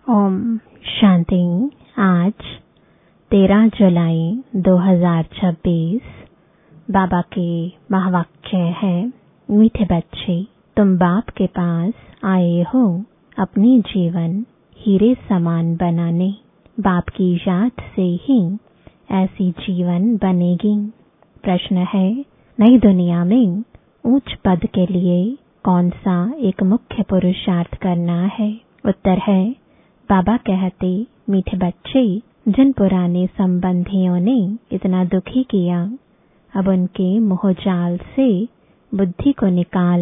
ओम शांति। आज 13 जुलाई 2026 बाबा के महावाक्य है, मीठे बच्चे, तुम बाप के पास आए हो अपनी जीवन हीरे समान बनाने। बाप की याद से ही ऐसी जीवन बनेगी। प्रश्न है, नई दुनिया में उच्च पद के लिए कौन सा एक मुख्य पुरुषार्थ करना है? उत्तर है, बाबा कहते, मीठे बच्चे, जिन पुराने संबंधियों ने इतना दुखी किया, अब उनके मोहजाल से बुद्धि को निकाल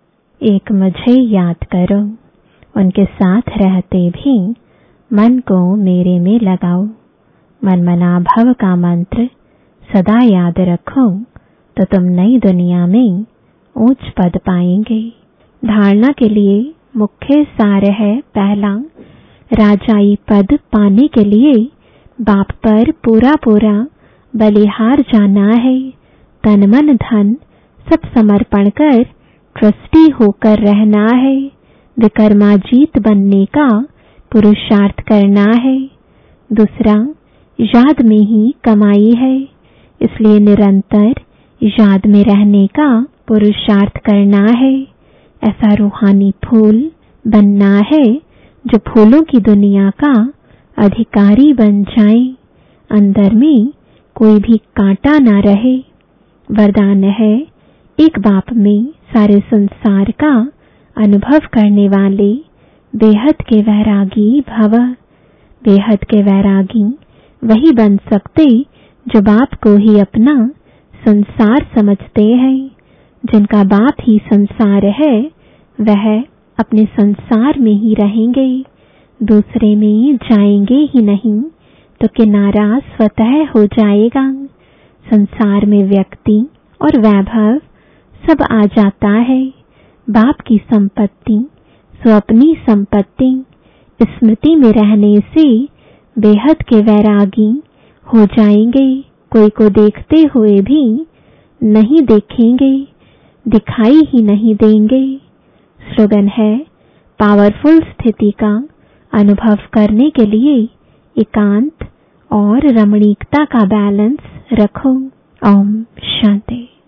एक मुझे याद करो। उनके साथ रहते भी मन को मेरे में लगाओ। मनमना भव का मंत्र सदा याद रखो तो तुम नई दुनिया में उच्च पद पाएंगे। धारणा के लिए मुख्य सार है, पहला, राजाई पद पाने के लिए बाप पर पूरा पूरा बलिहार जाना है। तन मन धन सब समर्पण कर ट्रस्टी होकर रहना है। विकर्माजीत बनने का पुरुषार्थ करना है। दूसरा, याद में ही कमाई है, इसलिए निरंतर याद में रहने का पुरुषार्थ करना है। ऐसा रूहानी फूल बनना है जो फूलों की दुनिया का अधिकारी बन जाए। अंदर में कोई भी कांटा ना रहे। वरदान है, एक बाप में सारे संसार का अनुभव करने वाले बेहद के वैरागी भव। बेहद के वैरागी वही बन सकते जो बाप को ही अपना संसार समझते हैं। जिनका बाप ही संसार है, वह अपने संसार में ही रहेंगे, दूसरे में जाएंगे ही नहीं, तो किनारा स्वतः हो जाएगा। संसार में व्यक्ति और वैभव सब आ जाता है। बाप की संपत्ति सो अपनी संपत्ति स्मृति में रहने से बेहद के वैरागी हो जाएंगे। कोई को देखते हुए भी नहीं देखेंगे, दिखाई ही नहीं देंगे। स्लोगन है, पावरफुल स्थिति का अनुभव करने के लिए एकांत और रमणीकता का बैलेंस रखो। ओम शांति।